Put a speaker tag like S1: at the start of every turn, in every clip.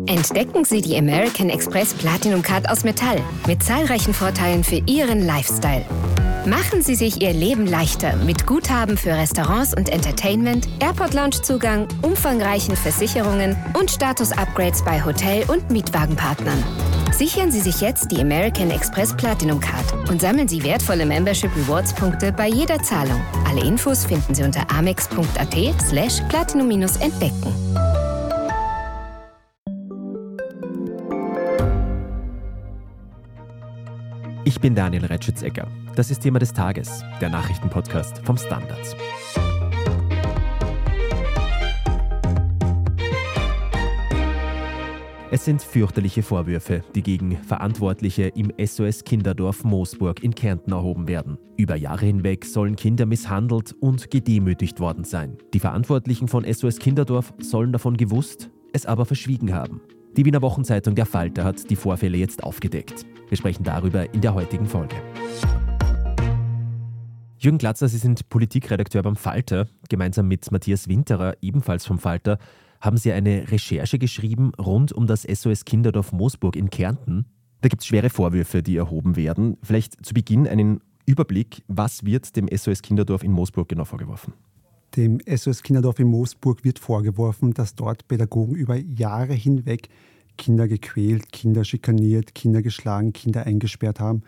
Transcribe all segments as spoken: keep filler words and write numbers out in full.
S1: Entdecken Sie die American Express Platinum Card aus Metall mit zahlreichen Vorteilen für Ihren Lifestyle. Machen Sie sich Ihr Leben leichter mit Guthaben für Restaurants und Entertainment, Airport-Lounge-Zugang, umfangreichen Versicherungen und Status-Upgrades bei Hotel- und Mietwagenpartnern. Sichern Sie sich jetzt die American Express Platinum Card und sammeln Sie wertvolle Membership Rewards Punkte bei jeder Zahlung. Alle Infos finden Sie unter amex.at slash platinum-entdecken.
S2: Ich bin Daniel Retschitz-Egger. Das ist Thema des Tages, der Nachrichtenpodcast vom Standard. Es sind fürchterliche Vorwürfe, die gegen Verantwortliche im S O S-Kinderdorf Moosburg in Kärnten erhoben werden. Über Jahre hinweg sollen Kinder misshandelt und gedemütigt worden sein. Die Verantwortlichen von S O S-Kinderdorf sollen davon gewusst, es aber verschwiegen haben. Die Wiener Wochenzeitung Der Falter hat die Vorfälle jetzt aufgedeckt. Wir sprechen darüber in der heutigen Folge. Jürgen Glatzer, Sie sind Politikredakteur beim Falter. Gemeinsam mit Matthias Winterer, ebenfalls vom Falter, haben Sie eine Recherche geschrieben rund um das S O S-Kinderdorf Moosburg in Kärnten. Da gibt es schwere Vorwürfe, die erhoben werden. Vielleicht zu Beginn einen Überblick. Was wird dem S O S-Kinderdorf in Moosburg genau vorgeworfen?
S3: Dem S O S-Kinderdorf in Moosburg wird vorgeworfen, dass dort Pädagogen über Jahre hinweg Kinder gequält, Kinder schikaniert, Kinder geschlagen, Kinder eingesperrt haben.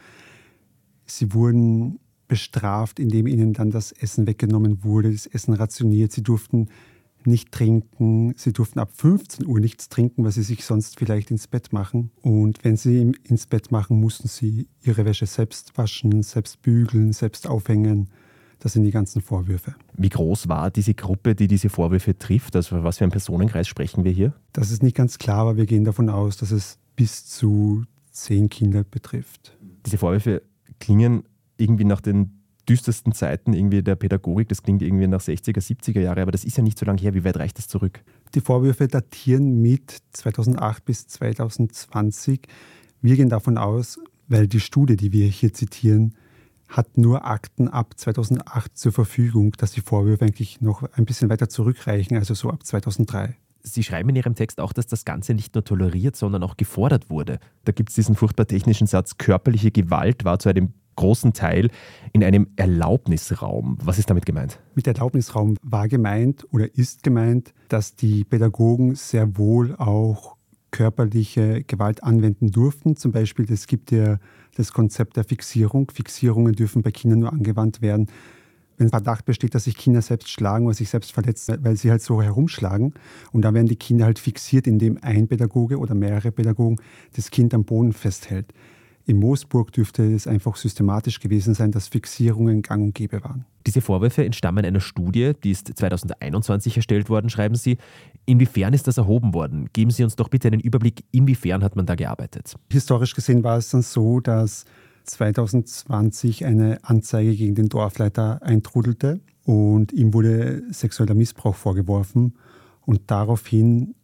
S3: Sie wurden bestraft, indem ihnen dann das Essen weggenommen wurde, das Essen rationiert. Sie durften nicht trinken, sie durften ab fünfzehn Uhr nichts trinken, weil sie sich sonst vielleicht ins Bett machen. Und wenn sie ins Bett machen, mussten sie ihre Wäsche selbst waschen, selbst bügeln, selbst aufhängen. Das sind die ganzen Vorwürfe.
S2: Wie groß war diese Gruppe, die diese Vorwürfe trifft? Also was für einen Personenkreis sprechen wir hier?
S3: Das ist nicht ganz klar, aber wir gehen davon aus, dass es bis zu zehn Kinder betrifft.
S2: Diese Vorwürfe klingen irgendwie nach den düstersten Zeiten irgendwie der Pädagogik. Das klingt irgendwie nach sechziger, siebziger Jahre, aber das ist ja nicht so lange her. Wie weit reicht das zurück?
S3: Die Vorwürfe datieren mit zweitausendacht bis zweitausendzwanzig. Wir gehen davon aus, weil die Studie, die wir hier zitieren, hat nur Akten ab zweitausendacht zur Verfügung, dass die Vorwürfe eigentlich noch ein bisschen weiter zurückreichen, also so ab zweitausenddrei.
S2: Sie schreiben in Ihrem Text auch, dass das Ganze nicht nur toleriert, sondern auch gefordert wurde. Da gibt es diesen furchtbar technischen Satz, körperliche Gewalt war zu einem großen Teil in einem Erlaubnisraum. Was ist damit gemeint?
S3: Mit Erlaubnisraum war gemeint oder ist gemeint, dass die Pädagogen sehr wohl auch körperliche Gewalt anwenden durften. Zum Beispiel, es gibt ja das Konzept der Fixierung. Fixierungen dürfen bei Kindern nur angewandt werden, wenn Verdacht besteht, dass sich Kinder selbst schlagen oder sich selbst verletzen, weil sie halt so herumschlagen. Und da werden die Kinder halt fixiert, indem ein Pädagoge oder mehrere Pädagogen das Kind am Boden festhält. In Moosburg dürfte es einfach systematisch gewesen sein, dass Fixierungen gang und gäbe waren.
S2: Diese Vorwürfe entstammen einer Studie, die ist zweitausendeinundzwanzig erstellt worden, schreiben Sie. Inwiefern ist das erhoben worden? Geben Sie uns doch bitte einen Überblick, inwiefern hat man da gearbeitet?
S3: Historisch gesehen war es dann so, dass zweitausendzwanzig eine Anzeige gegen den Dorfleiter eintrudelte und ihm wurde sexueller Missbrauch vorgeworfen. Und daraufhin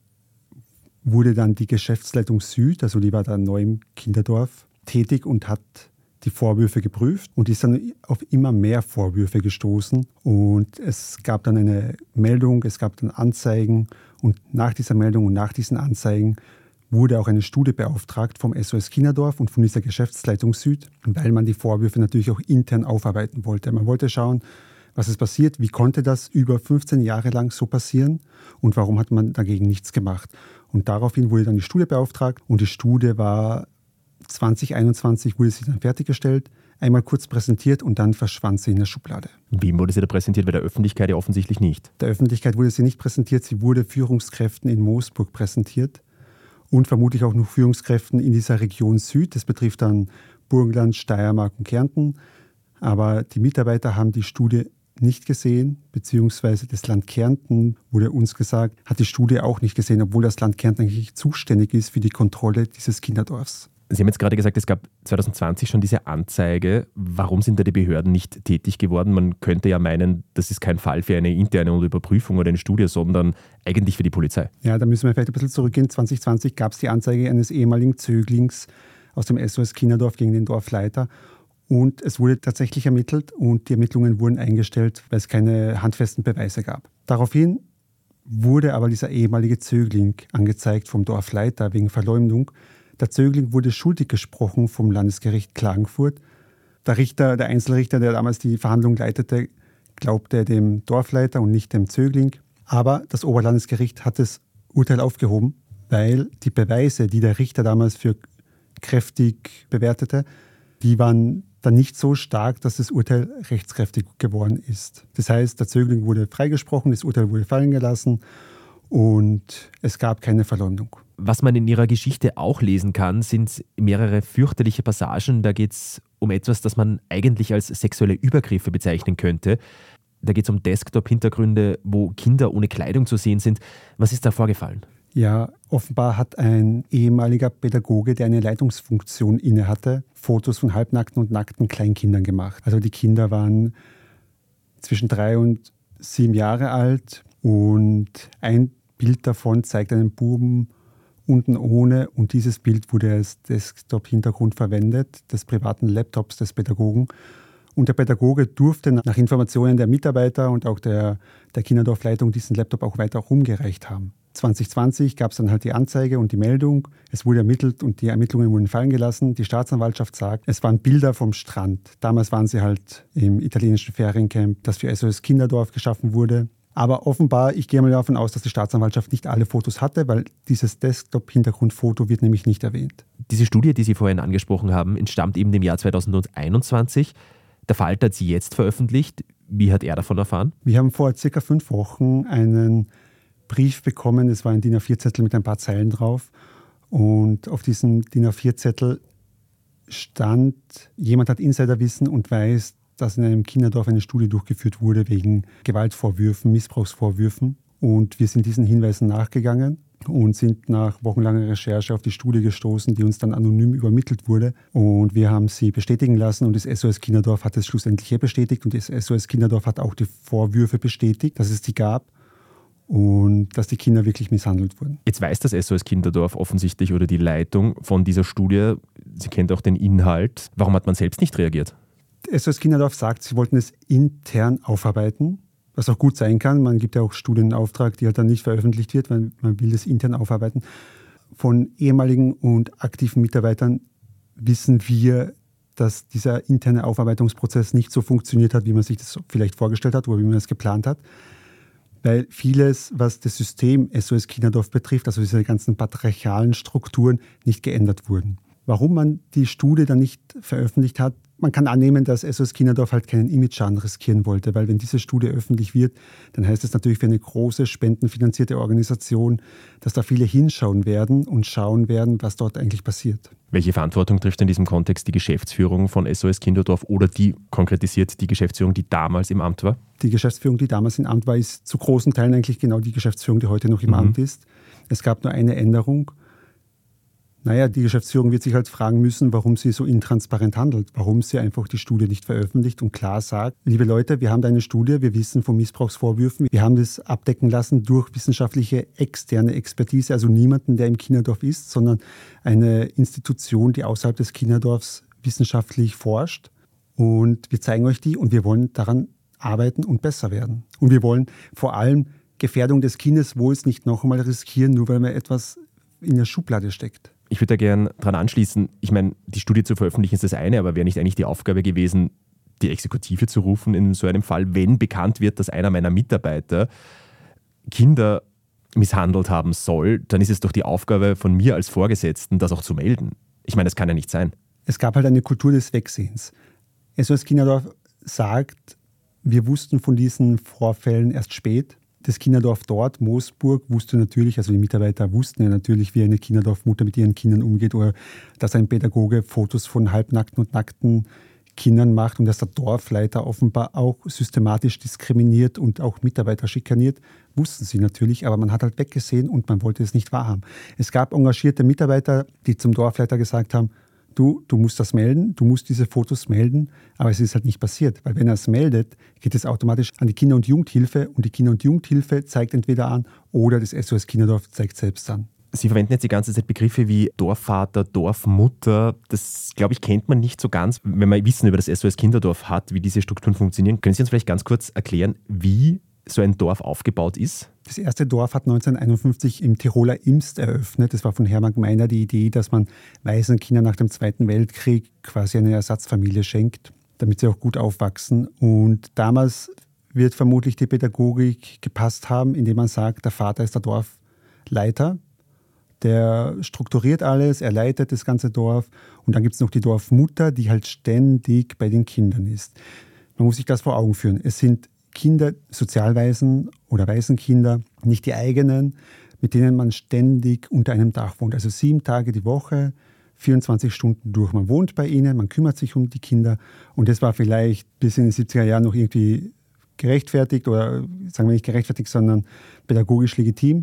S3: wurde dann die Geschäftsleitung Süd, also die war da neu im Kinderdorf, tätig und hat die Vorwürfe geprüft und ist dann auf immer mehr Vorwürfe gestoßen. Und es gab dann eine Meldung, es gab dann Anzeigen und nach dieser Meldung und nach diesen Anzeigen wurde auch eine Studie beauftragt vom S O S Kinderdorf und von dieser Geschäftsleitung Süd, weil man die Vorwürfe natürlich auch intern aufarbeiten wollte. Man wollte schauen, was ist passiert, wie konnte das über fünfzehn Jahre lang so passieren und warum hat man dagegen nichts gemacht. Und daraufhin wurde dann die Studie beauftragt und die Studie war zwanzig einundzwanzig wurde sie dann fertiggestellt, einmal kurz präsentiert und dann verschwand sie in der Schublade.
S2: Wem wurde sie da präsentiert? Bei der Öffentlichkeit ja offensichtlich nicht.
S3: Der Öffentlichkeit wurde sie nicht präsentiert, sie wurde Führungskräften in Moosburg präsentiert und vermutlich auch noch Führungskräften in dieser Region Süd. Das betrifft dann Burgenland, Steiermark und Kärnten. Aber die Mitarbeiter haben die Studie nicht gesehen, beziehungsweise das Land Kärnten, wurde uns gesagt, hat die Studie auch nicht gesehen, obwohl das Land Kärnten eigentlich zuständig ist für die Kontrolle dieses Kinderdorfs.
S2: Sie haben jetzt gerade gesagt, es gab zweitausendzwanzig schon diese Anzeige. Warum sind da die Behörden nicht tätig geworden? Man könnte ja meinen, das ist kein Fall für eine interne Überprüfung oder eine Studie, sondern eigentlich für die Polizei.
S3: Ja, da müssen wir vielleicht ein bisschen zurückgehen. zwanzig zwanzig gab es die Anzeige eines ehemaligen Zöglings aus dem S O S Kinderdorf gegen den Dorfleiter. Und es wurde tatsächlich ermittelt und die Ermittlungen wurden eingestellt, weil es keine handfesten Beweise gab. Daraufhin wurde aber dieser ehemalige Zögling angezeigt vom Dorfleiter wegen Verleumdung. Der Zögling wurde schuldig gesprochen vom Landesgericht Klagenfurt. Der Richter, der Einzelrichter, der damals die Verhandlung leitete, glaubte dem Dorfleiter und nicht dem Zögling. Aber das Oberlandesgericht hat das Urteil aufgehoben, weil die Beweise, die der Richter damals für kräftig bewertete, die waren dann nicht so stark, dass das Urteil rechtskräftig geworden ist. Das heißt, der Zögling wurde freigesprochen, das Urteil wurde fallen gelassen und es gab keine Verleumdung.
S2: Was man in ihrer Geschichte auch lesen kann, sind mehrere fürchterliche Passagen. Da geht es um etwas, das man eigentlich als sexuelle Übergriffe bezeichnen könnte. Da geht es um Desktop-Hintergründe, wo Kinder ohne Kleidung zu sehen sind. Was ist da vorgefallen?
S3: Ja, offenbar hat ein ehemaliger Pädagoge, der eine Leitungsfunktion innehatte, Fotos von halbnackten und nackten Kleinkindern gemacht. Also die Kinder waren zwischen drei und sieben Jahre alt und ein Bild davon zeigt einen Buben unten ohne und dieses Bild wurde als Desktop-Hintergrund verwendet, des privaten Laptops des Pädagogen. Und der Pädagoge durfte nach Informationen der Mitarbeiter und auch der, der Kinderdorfleitung diesen Laptop auch weiter rumgereicht haben. zwanzig zwanzig gab es dann halt die Anzeige und die Meldung. Es wurde ermittelt und die Ermittlungen wurden fallen gelassen. Die Staatsanwaltschaft sagt, es waren Bilder vom Strand. Damals waren sie halt im italienischen Feriencamp, das für S O S Kinderdorf geschaffen wurde. Aber offenbar, ich gehe mal davon aus, dass die Staatsanwaltschaft nicht alle Fotos hatte, weil dieses Desktop-Hintergrundfoto wird nämlich nicht erwähnt.
S2: Diese Studie, die Sie vorhin angesprochen haben, entstammt eben dem Jahr zweitausendeinundzwanzig. Der Falter hat sie jetzt veröffentlicht. Wie hat er davon erfahren?
S3: Wir haben vor circa fünf Wochen einen Brief bekommen. Es war ein D I N A vier Zettel mit ein paar Zeilen drauf. Und auf diesem D I N A vier Zettel stand, jemand hat Insiderwissen und weiß, dass in einem Kinderdorf eine Studie durchgeführt wurde wegen Gewaltvorwürfen, Missbrauchsvorwürfen. Und wir sind diesen Hinweisen nachgegangen und sind nach wochenlanger Recherche auf die Studie gestoßen, die uns dann anonym übermittelt wurde. Und wir haben sie bestätigen lassen und das S O S Kinderdorf hat es schlussendlich bestätigt. Und das S O S Kinderdorf hat auch die Vorwürfe bestätigt, dass es die gab und dass die Kinder wirklich misshandelt wurden.
S2: Jetzt weiß das S O S Kinderdorf offensichtlich oder die Leitung von dieser Studie, sie kennt auch den Inhalt. Warum hat man selbst nicht reagiert?
S3: S O S Kinderdorf sagt, sie wollten es intern aufarbeiten, was auch gut sein kann. Man gibt ja auch Studien in Auftrag, die halt dann nicht veröffentlicht wird, weil man will es intern aufarbeiten. Von ehemaligen und aktiven Mitarbeitern wissen wir, dass dieser interne Aufarbeitungsprozess nicht so funktioniert hat, wie man sich das vielleicht vorgestellt hat oder wie man es geplant hat. Weil vieles, was das System S O S Kinderdorf betrifft, also diese ganzen patriarchalen Strukturen, nicht geändert wurden. Warum man die Studie dann nicht veröffentlicht hat, man kann annehmen, dass S O S Kinderdorf halt keinen Imageschaden riskieren wollte, weil wenn diese Studie öffentlich wird, dann heißt es natürlich für eine große, spendenfinanzierte Organisation, dass da viele hinschauen werden und schauen werden, was dort eigentlich passiert.
S2: Welche Verantwortung trifft in diesem Kontext die Geschäftsführung von S O S Kinderdorf oder die konkretisiert die Geschäftsführung, die damals im Amt war?
S3: Die Geschäftsführung, die damals im Amt war, ist zu großen Teilen eigentlich genau die Geschäftsführung, die heute noch im mhm. Amt ist. Es gab nur eine Änderung. Naja, die Geschäftsführung wird sich halt fragen müssen, warum sie so intransparent handelt, warum sie einfach die Studie nicht veröffentlicht und klar sagt, liebe Leute, wir haben da eine Studie, wir wissen von Missbrauchsvorwürfen, wir haben das abdecken lassen durch wissenschaftliche externe Expertise, also niemanden, der im Kinderdorf ist, sondern eine Institution, die außerhalb des Kinderdorfs wissenschaftlich forscht und wir zeigen euch die und wir wollen daran arbeiten und besser werden. Und wir wollen vor allem Gefährdung des Kindeswohls nicht noch einmal riskieren, nur weil man etwas in der Schublade steckt.
S2: Ich würde da gerne dran anschließen. Ich meine, die Studie zu veröffentlichen ist das eine, aber wäre nicht eigentlich die Aufgabe gewesen, die Exekutive zu rufen in so einem Fall, wenn bekannt wird, dass einer meiner Mitarbeiter Kinder misshandelt haben soll, dann ist es doch die Aufgabe von mir als Vorgesetzten, das auch zu melden. Ich meine, das kann ja nicht sein.
S3: Es gab halt eine Kultur des Wegsehens. S O S Kinderdorf sagt, wir wussten von diesen Vorfällen erst spät. Das Kinderdorf dort, Moosburg, wusste natürlich, also die Mitarbeiter wussten ja natürlich, wie eine Kinderdorfmutter mit ihren Kindern umgeht oder dass ein Pädagoge Fotos von halbnackten und nackten Kindern macht und dass der Dorfleiter offenbar auch systematisch diskriminiert und auch Mitarbeiter schikaniert, wussten sie natürlich, aber man hat halt weggesehen und man wollte es nicht wahrhaben. Es gab engagierte Mitarbeiter, die zum Dorfleiter gesagt haben, du, du musst das melden, du musst diese Fotos melden, aber es ist halt nicht passiert, weil wenn er es meldet, geht es automatisch an die Kinder- und Jugendhilfe und die Kinder- und Jugendhilfe zeigt entweder an oder das S O S Kinderdorf zeigt selbst an.
S2: Sie verwenden jetzt die ganze Zeit Begriffe wie Dorfvater, Dorfmutter. Das, glaube ich, kennt man nicht so ganz. Wenn man Wissen über das S O S Kinderdorf hat, wie diese Strukturen funktionieren, können Sie uns vielleicht ganz kurz erklären, wie so ein Dorf aufgebaut ist?
S3: Das erste Dorf hat neunzehnhunderteinundfünfzig im Tiroler Imst eröffnet. Das war von Hermann Gmeiner die Idee, dass man waisen Kindern nach dem Zweiten Weltkrieg quasi eine Ersatzfamilie schenkt, damit sie auch gut aufwachsen. Und damals wird vermutlich die Pädagogik gepasst haben, indem man sagt, der Vater ist der Dorfleiter, der strukturiert alles, er leitet das ganze Dorf. Und dann gibt es noch die Dorfmutter, die halt ständig bei den Kindern ist. Man muss sich das vor Augen führen. Es sind Kinder, Sozialwaisen oder Waisenkinder, nicht die eigenen, mit denen man ständig unter einem Dach wohnt. Also sieben Tage die Woche, vierundzwanzig Stunden durch. Man wohnt bei ihnen, man kümmert sich um die Kinder. Und das war vielleicht bis in den siebziger Jahren noch irgendwie gerechtfertigt oder sagen wir nicht gerechtfertigt, sondern pädagogisch legitim.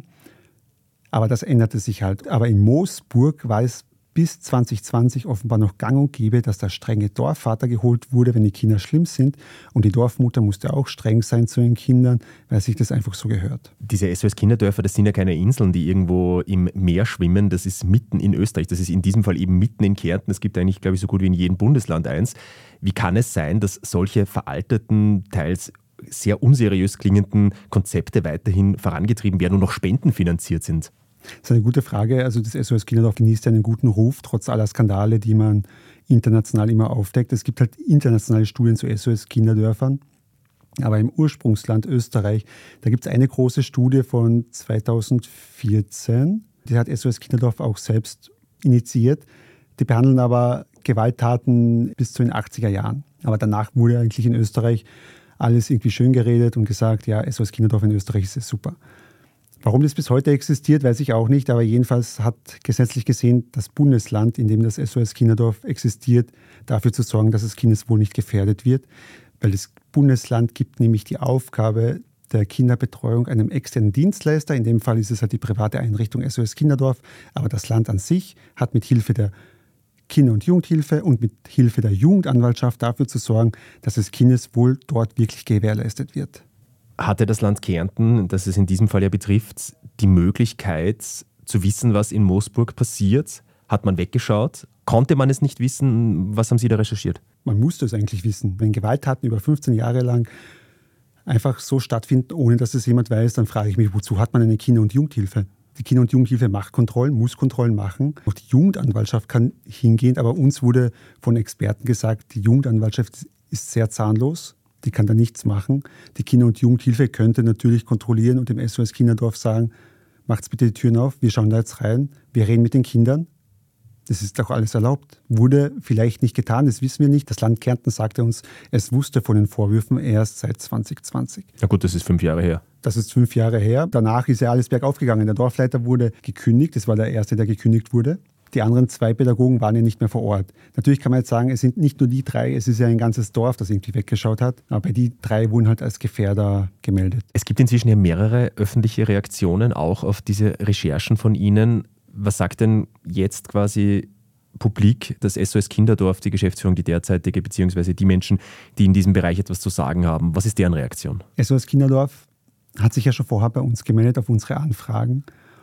S3: Aber das änderte sich halt. Aber in Moosburg war es bis zwanzig zwanzig offenbar noch gang und gäbe, dass der strenge Dorfvater geholt wurde, wenn die Kinder schlimm sind. Und die Dorfmutter musste auch streng sein zu den Kindern, weil sich das einfach so gehört.
S2: Diese S O S-Kinderdörfer, das sind ja keine Inseln, die irgendwo im Meer schwimmen. Das ist mitten in Österreich. Das ist in diesem Fall eben mitten in Kärnten. Es gibt eigentlich, glaube ich, so gut wie in jedem Bundesland eins. Wie kann es sein, dass solche veralteten, teils sehr unseriös klingenden Konzepte weiterhin vorangetrieben werden und noch spendenfinanziert sind?
S3: Das ist eine gute Frage. Also das S O S-Kinderdorf genießt ja einen guten Ruf, trotz aller Skandale, die man international immer aufdeckt. Es gibt halt internationale Studien zu S O S-Kinderdörfern. Aber im Ursprungsland Österreich, da gibt es eine große Studie von zweitausendvierzehn. Die hat S O S-Kinderdorf auch selbst initiiert. Die behandeln aber Gewalttaten bis zu den achtziger Jahren. Aber danach wurde eigentlich in Österreich alles irgendwie schön geredet und gesagt, ja, S O S-Kinderdorf in Österreich ist super. Warum das bis heute existiert, weiß ich auch nicht, aber jedenfalls hat gesetzlich gesehen das Bundesland, in dem das S O S-Kinderdorf existiert, dafür zu sorgen, dass das Kindeswohl nicht gefährdet wird, weil das Bundesland gibt nämlich die Aufgabe der Kinderbetreuung einem externen Dienstleister, in dem Fall ist es halt die private Einrichtung S O S-Kinderdorf, aber das Land an sich hat mit Hilfe der Kinder- und Jugendhilfe und mit Hilfe der Jugendanwaltschaft dafür zu sorgen, dass das Kindeswohl dort wirklich gewährleistet wird.
S2: Hatte das Land Kärnten, das es in diesem Fall ja betrifft, die Möglichkeit zu wissen, was in Moosburg passiert? Hat man weggeschaut? Konnte man es nicht wissen? Was haben Sie da recherchiert?
S3: Man musste es eigentlich wissen. Wenn Gewalttaten über fünfzehn Jahre lang einfach so stattfinden, ohne dass es jemand weiß, dann frage ich mich, wozu hat man eine Kinder- und Jugendhilfe? Die Kinder- und Jugendhilfe macht Kontrollen, muss Kontrollen machen. Auch die Jugendanwaltschaft kann hingehen, aber uns wurde von Experten gesagt, die Jugendanwaltschaft ist sehr zahnlos. Die kann da nichts machen. Die Kinder- und Jugendhilfe könnte natürlich kontrollieren und dem S O S-Kinderdorf sagen, macht's bitte die Türen auf, wir schauen da jetzt rein, wir reden mit den Kindern. Das ist doch alles erlaubt. Wurde vielleicht nicht getan, das wissen wir nicht. Das Land Kärnten sagte uns, es wusste von den Vorwürfen erst seit zwanzig zwanzig.
S2: Na gut, das ist fünf Jahre her.
S3: Das ist fünf Jahre her. Danach ist ja alles bergauf gegangen. Der Dorfleiter wurde gekündigt, das war der Erste, der gekündigt wurde. Die anderen zwei Pädagogen waren ja nicht mehr vor Ort. Natürlich kann man jetzt sagen, es sind nicht nur die drei, es ist ja ein ganzes Dorf, das irgendwie weggeschaut hat. Aber die drei wurden halt als Gefährder gemeldet.
S2: Es gibt inzwischen ja mehrere öffentliche Reaktionen auch auf diese Recherchen von Ihnen. Was sagt denn jetzt quasi publik das S O S-Kinderdorf, die Geschäftsführung, die derzeitige, beziehungsweise die Menschen, die in diesem Bereich etwas zu sagen haben? Was ist deren Reaktion?
S3: S O S-Kinderdorf hat sich ja schon vorher bei uns gemeldet auf unsere Anfragen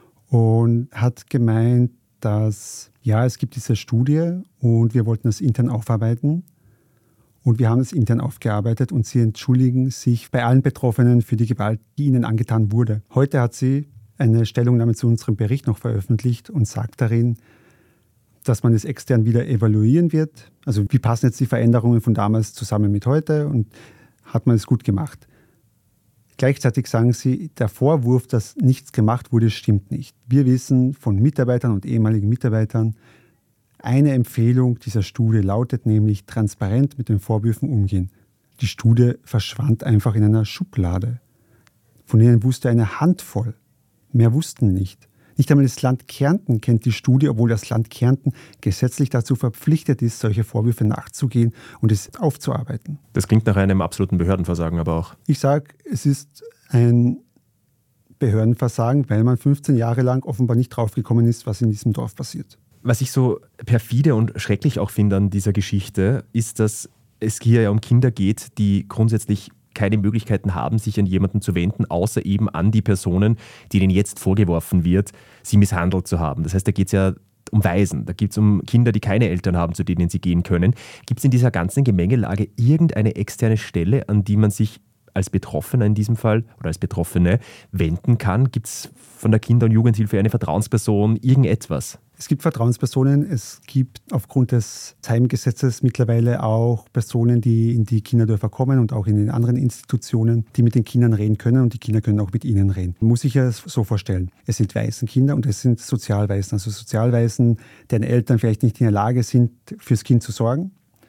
S3: und hat gemeint, dass ja, es gibt diese Studie und wir wollten das intern aufarbeiten und wir haben es intern aufgearbeitet und sie entschuldigen sich bei allen Betroffenen für die Gewalt, die ihnen angetan wurde. Heute hat sie eine Stellungnahme zu unserem Bericht noch veröffentlicht und sagt darin, dass man es extern wieder evaluieren wird. Also wie passen jetzt die Veränderungen von damals zusammen mit heute und hat man es gut gemacht. Gleichzeitig sagen sie, der Vorwurf, dass nichts gemacht wurde, stimmt nicht. Wir wissen von Mitarbeitern und ehemaligen Mitarbeitern, eine Empfehlung dieser Studie lautet nämlich, transparent mit den Vorwürfen umgehen. Die Studie verschwand einfach in einer Schublade. Von denen wusste eine Handvoll. Mehr wussten nicht. Nicht einmal das Land Kärnten kennt die Studie, obwohl das Land Kärnten gesetzlich dazu verpflichtet ist, solche Vorwürfe nachzugehen und es aufzuarbeiten.
S2: Das klingt nach einem absoluten Behördenversagen aber auch.
S3: Ich sage, es ist ein Behördenversagen, weil man fünfzehn Jahre lang offenbar nicht draufgekommen ist, was in diesem Dorf passiert.
S2: Was ich so perfide und schrecklich auch finde an dieser Geschichte, ist, dass es hier ja um Kinder geht, die grundsätzlich keine Möglichkeiten haben, sich an jemanden zu wenden, außer eben an die Personen, denen jetzt vorgeworfen wird, sie misshandelt zu haben. Das heißt, da geht es ja um Waisen, da geht es um Kinder, die keine Eltern haben, zu denen sie gehen können. Gibt es in dieser ganzen Gemengelage irgendeine externe Stelle, an die man sich als Betroffener in diesem Fall oder als Betroffene wenden kann? Gibt es von der Kinder- und Jugendhilfe eine Vertrauensperson, irgendetwas?
S3: Es gibt Vertrauenspersonen, es gibt aufgrund des Heimgesetzes mittlerweile auch Personen, die in die Kinderdörfer kommen und auch in den anderen Institutionen, die mit den Kindern reden können und die Kinder können auch mit ihnen reden. Man muss sich ja so vorstellen, es sind Waisenkinder und es sind Sozialwaisen, also Sozialwaisen, deren Eltern vielleicht nicht in der Lage sind, fürs Kind zu sorgen,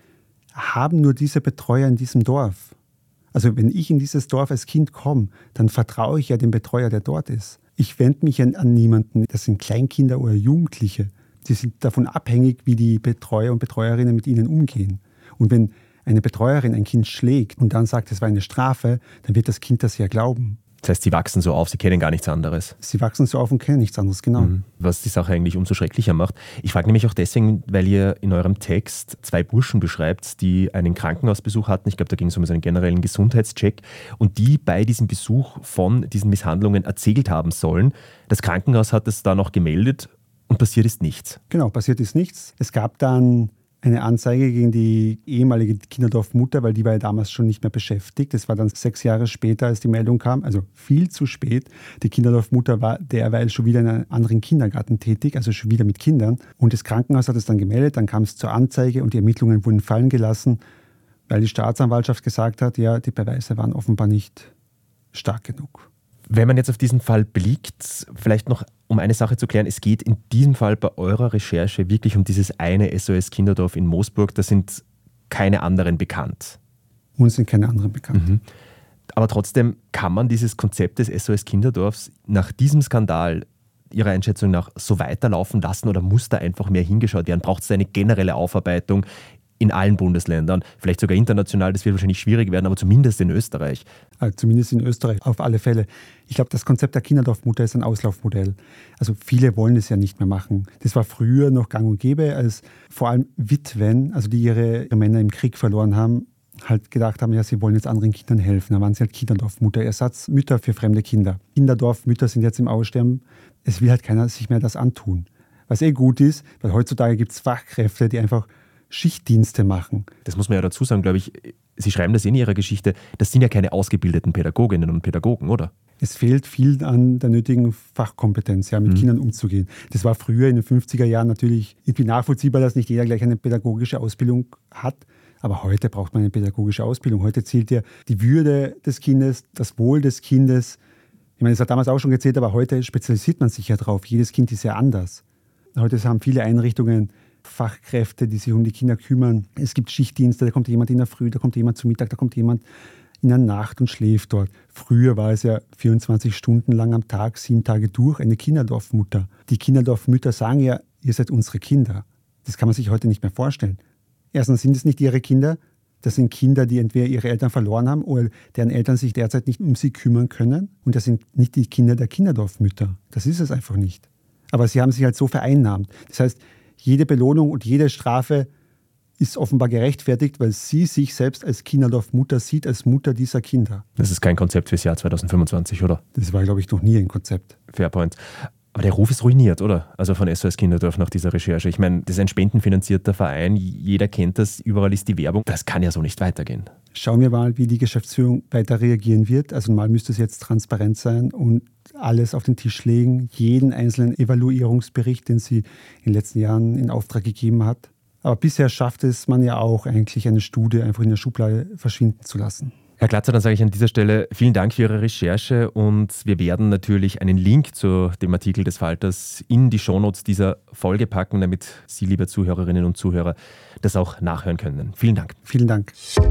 S3: haben nur diese Betreuer in diesem Dorf. Also wenn ich in dieses Dorf als Kind komme, dann vertraue ich ja dem Betreuer, der dort ist. Ich wende mich an, an niemanden, das sind Kleinkinder oder Jugendliche. Die sind davon abhängig, wie die Betreuer und Betreuerinnen mit ihnen umgehen. Und wenn eine Betreuerin ein Kind schlägt und dann sagt, es war eine Strafe, dann wird das Kind das ja glauben.
S2: Das heißt, sie wachsen so auf, sie kennen gar nichts anderes.
S3: Sie wachsen so auf und kennen nichts anderes, genau. Mhm.
S2: Was die Sache eigentlich umso schrecklicher macht. Ich frage nämlich auch deswegen, weil ihr in eurem Text zwei Burschen beschreibt, die einen Krankenhausbesuch hatten. Ich glaube, da ging es um so einen generellen Gesundheitscheck. Und die bei diesem Besuch von diesen Misshandlungen erzählt haben sollen. Das Krankenhaus hat es dann auch gemeldet und passiert ist nichts.
S3: Genau, passiert ist nichts. Es gab dann eine Anzeige gegen die ehemalige Kinderdorfmutter, weil die war ja damals schon nicht mehr beschäftigt. Das war dann sechs Jahre später, als die Meldung kam, also viel zu spät. Die Kinderdorfmutter war derweil schon wieder in einem anderen Kindergarten tätig, also schon wieder mit Kindern. Und das Krankenhaus hat es dann gemeldet, dann kam es zur Anzeige und die Ermittlungen wurden fallen gelassen, weil die Staatsanwaltschaft gesagt hat, ja, die Beweise waren offenbar nicht stark genug.
S2: Wenn man jetzt auf diesen Fall blickt, vielleicht noch um eine Sache zu klären, es geht in diesem Fall bei eurer Recherche wirklich um dieses eine S O S Kinderdorf in Moosburg, da sind keine anderen bekannt.
S3: Uns sind keine anderen bekannt.
S2: Mhm. Aber trotzdem kann man dieses Konzept des S O S Kinderdorfs nach diesem Skandal Ihrer Einschätzung nach so weiterlaufen lassen oder muss da einfach mehr hingeschaut werden? Braucht es eine generelle Aufarbeitung in allen Bundesländern, vielleicht sogar international, das wird wahrscheinlich schwierig werden, aber zumindest in Österreich.
S3: Also zumindest in Österreich, auf alle Fälle. Ich glaube, das Konzept der Kinderdorfmutter ist ein Auslaufmodell. Also viele wollen es ja nicht mehr machen. Das war früher noch gang und gäbe, als vor allem Witwen, also die ihre Männer im Krieg verloren haben, halt gedacht haben, ja, sie wollen jetzt anderen Kindern helfen. Da waren sie halt Kinderdorfmutter, Ersatzmütter für fremde Kinder. Kinderdorfmütter sind jetzt im Aussterben. Es will halt keiner sich mehr das antun. Was eh gut ist, weil heutzutage gibt es Fachkräfte, die einfach Schichtdienste machen.
S2: Das muss man ja dazu sagen, glaube ich. Sie schreiben das in Ihrer Geschichte. Das sind ja keine ausgebildeten Pädagoginnen und Pädagogen, oder?
S3: Es fehlt viel an der nötigen Fachkompetenz, ja, mit mhm. Kindern umzugehen. Das war früher in den fünfziger Jahren natürlich irgendwie nachvollziehbar, dass nicht jeder gleich eine pädagogische Ausbildung hat. Aber heute braucht man eine pädagogische Ausbildung. Heute zählt ja die Würde des Kindes, das Wohl des Kindes. Ich meine, das hat damals auch schon gezählt, aber heute spezialisiert man sich ja drauf. Jedes Kind ist ja anders. Heute haben viele Einrichtungen Fachkräfte, die sich um die Kinder kümmern. Es gibt Schichtdienste, da kommt jemand in der Früh, da kommt jemand zu Mittag, da kommt jemand in der Nacht und schläft dort. Früher war es ja vierundzwanzig Stunden lang am Tag, sieben Tage durch, eine Kinderdorfmutter. Die Kinderdorfmütter sagen ja, ihr seid unsere Kinder. Das kann man sich heute nicht mehr vorstellen. Erstens sind es nicht ihre Kinder, das sind Kinder, die entweder ihre Eltern verloren haben oder deren Eltern sich derzeit nicht um sie kümmern können. Und das sind nicht die Kinder der Kinderdorfmütter. Das ist es einfach nicht. Aber sie haben sich halt so vereinnahmt. Das heißt, jede Belohnung und jede Strafe ist offenbar gerechtfertigt, weil sie sich selbst als Kinderdorfmutter sieht, als Mutter dieser Kinder.
S2: Das ist kein Konzept fürs Jahr zweitausendfünfundzwanzig, oder?
S3: Das war, glaube ich, noch nie ein Konzept.
S2: Fairpoint. Aber der Ruf ist ruiniert, oder? Also von S O S Kinderdorf nach dieser Recherche. Ich meine, das ist ein spendenfinanzierter Verein, jeder kennt das, überall ist die Werbung. Das kann ja so nicht weitergehen. Schauen
S3: wir mal, wie die Geschäftsführung weiter reagieren wird. Also mal müsste es jetzt transparent sein und alles auf den Tisch legen, jeden einzelnen Evaluierungsbericht, den sie in den letzten Jahren in Auftrag gegeben hat. Aber bisher schafft es man ja auch eigentlich, eine Studie einfach in der Schublade verschwinden zu lassen.
S2: Herr Glatzer, dann sage ich an dieser Stelle vielen Dank für Ihre Recherche und wir werden natürlich einen Link zu dem Artikel des Falters in die Shownotes dieser Folge packen, damit Sie, liebe Zuhörerinnen und Zuhörer, das auch nachhören können. Vielen Dank.
S3: Vielen Dank.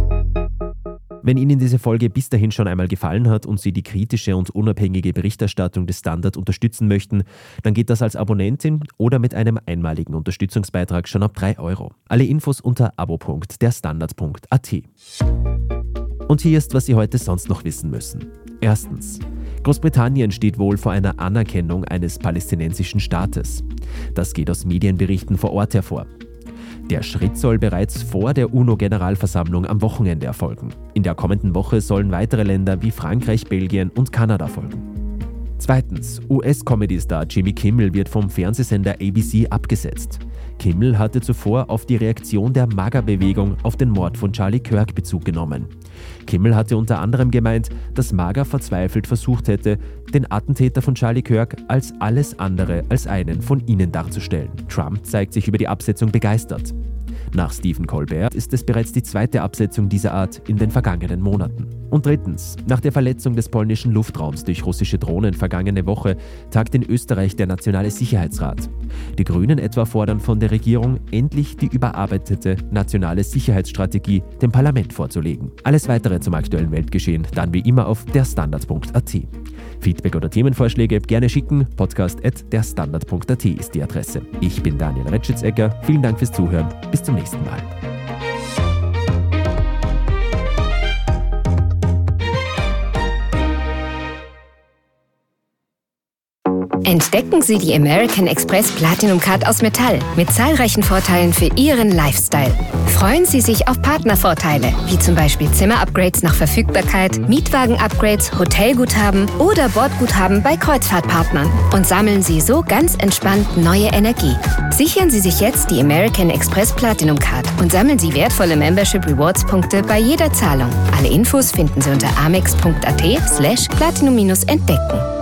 S2: Wenn Ihnen diese Folge bis dahin schon einmal gefallen hat und Sie die kritische und unabhängige Berichterstattung des Standard unterstützen möchten, dann geht das als Abonnentin oder mit einem einmaligen Unterstützungsbeitrag schon ab drei Euro. Alle Infos unter abo punkt der standard punkt a t. Und hier ist, was Sie heute sonst noch wissen müssen. Erstens. Großbritannien steht wohl vor einer Anerkennung eines palästinensischen Staates. Das geht aus Medienberichten vor Ort hervor. Der Schritt soll bereits vor der UNO-Generalversammlung am Wochenende erfolgen. In der kommenden Woche sollen weitere Länder wie Frankreich, Belgien und Kanada folgen. Zweitens, U S-Comedy-Star Jimmy Kimmel wird vom Fernsehsender A B C abgesetzt. Kimmel hatte zuvor auf die Reaktion der MAGA-Bewegung auf den Mord von Charlie Kirk Bezug genommen. Kimmel hatte unter anderem gemeint, dass MAGA verzweifelt versucht hätte, den Attentäter von Charlie Kirk als alles andere als einen von ihnen darzustellen. Trump zeigt sich über die Absetzung begeistert. Nach Stephen Colbert ist es bereits die zweite Absetzung dieser Art in den vergangenen Monaten. Und drittens, nach der Verletzung des polnischen Luftraums durch russische Drohnen vergangene Woche tagt in Österreich der Nationale Sicherheitsrat. Die Grünen etwa fordern von der Regierung, endlich die überarbeitete nationale Sicherheitsstrategie dem Parlament vorzulegen. Alles weitere zum aktuellen Weltgeschehen dann wie immer auf derstandard punkt a t. Feedback oder Themenvorschläge gerne schicken, podcast at derstandard punkt a t ist die Adresse. Ich bin Daniel Retschitz-Egger, vielen Dank fürs Zuhören, bis zum nächsten Mal.
S1: Entdecken Sie die American Express Platinum Card aus Metall mit zahlreichen Vorteilen für Ihren Lifestyle. Freuen Sie sich auf Partnervorteile, wie zum Beispiel Zimmer-Upgrades nach Verfügbarkeit, Mietwagen-Upgrades, Hotelguthaben oder Bordguthaben bei Kreuzfahrtpartnern und sammeln Sie so ganz entspannt neue Energie. Sichern Sie sich jetzt die American Express Platinum Card und sammeln Sie wertvolle Membership Rewards Punkte bei jeder Zahlung. Alle Infos finden Sie unter amex punkt a t slash platinum entdecken.